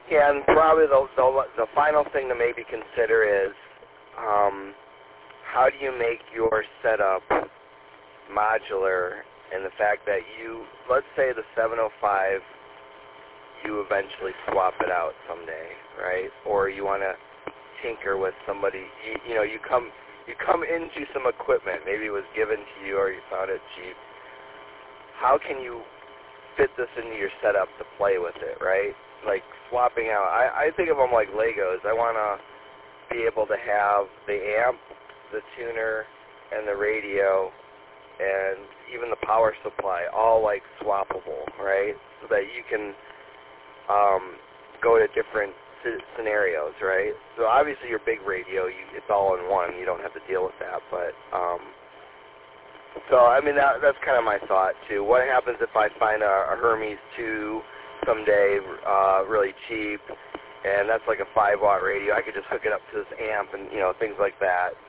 Yeah, and probably the final thing to maybe consider is how do you make your setup modular, and the fact that let's say the 705, you eventually swap it out someday, right? Or you want to tinker with somebody, you come into some equipment, maybe it was given to you or you found it cheap. How can you fit this into your setup to play with it, right? Like swapping out. I think of them like Legos. I want to be able to have the amp, the tuner, and the radio, and even the power supply, all like swappable, right? So that you can go to different scenarios, right? So obviously your big radio, it's all in one. You don't have to deal with that, but so I mean that's kind of my thought too. What happens if I find a Hermes 2 someday, really cheap, and that's like a 5-watt radio? I could just hook it up to this amp and things like that.